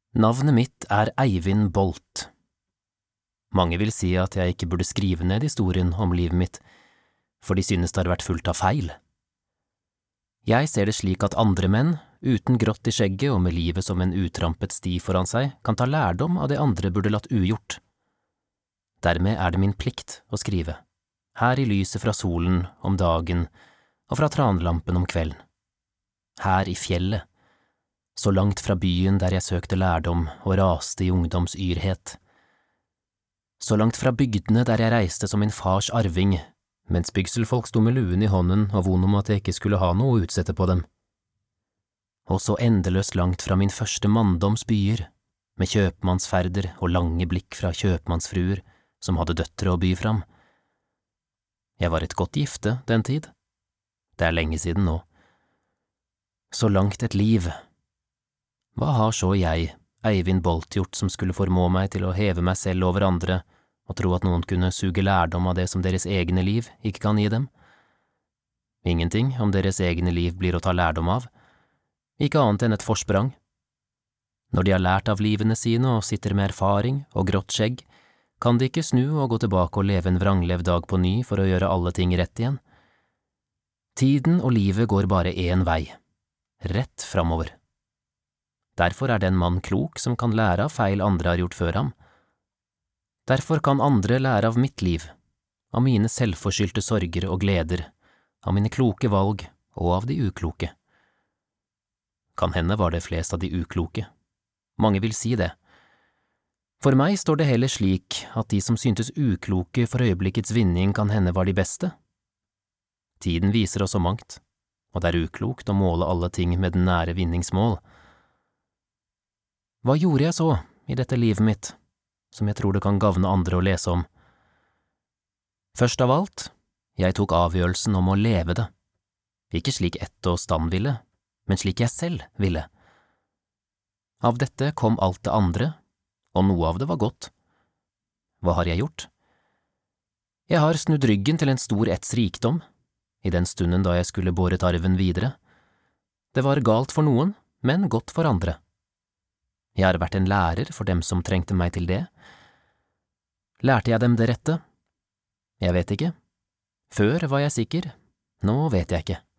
Navnet mitt Eivind Bolt. Mange vil si at jeg ikke burde skrive ned historien om livet mitt, for de synes det har vært fullt av feil. Jeg ser det slik at andre menn, uten grått i skjegget og med livet som en utrampet sti foran seg, kan ta lærdom av det andre burde latt ugjort. Dermed er det min plikt å skrive, her i lyset fra solen om dagen og fra tranlampen om kvelden. Her i fjellet, så langt fra byen der jeg søkte lærdom og raste i ungdoms yrhet. Så langt fra bygdene der jeg reiste som min fars arving, mens bygselfolk sto med luen i hånden og vond om at jeg ikke skulle ha noe å utsette på dem. Og så endeløst langt fra min første manndoms byer, med kjøpmannsferder og lange blikk fra kjøpmannsfruer som hadde døtre å by fram. Jeg var et godt gifte den tid. Det er lenge siden nå. Så langt et liv. Hva har så jeg, Eivind Bolt, gjort som skulle formå meg til å heve meg selv over andre og tro at noen kunne suge lærdom av det som deres egne liv ikke kan gi dem? Ingenting om deres egne liv blir å ta lærdom av, ikke annet enn et forsprang. Når de har lært av livene sine og sitter med erfaring og grått skjegg, kan de ikke snu og gå tilbake og leve en vranglevd dag på ny for å gjøre alle ting rett igjen. Tiden og livet går bare én vei, rett framover. Derfor er den mann klok som kan lære av feil andre har gjort før ham. Derfor kan andre lære av mitt liv, av mine selvforskyldte sorger og gleder, av mine kloke valg og av de ukloke. Kan hende var det flest av de ukloke. Mange vil si det. For meg står det heller slik at de som syntes ukloke for øyeblikkets vinning kan hende var de beste. Tiden viser oss så mangt, og det er uklokt å måle alle ting med den nære vinningsmål. Hva gjorde jeg så i dette livet mitt, som jeg tror det kan gagne andre å lese om? Først av alt, jeg tok avgjørelsen om å leve det. Ikke slik ett og stand ville, men slik jeg selv ville. Av dette kom alt det andre, og noe av det var godt. Hva har jeg gjort? Jeg har snudd ryggen til en stor etts rikdom, i den stunden da jeg skulle båret arven videre. Det var galt for noen, men godt for andre. Jeg har vært en lærer for dem som trengte meg til det. Lærte jeg dem det rette? Jeg vet ikke. Før var jeg sikker, nå vet jeg ikke.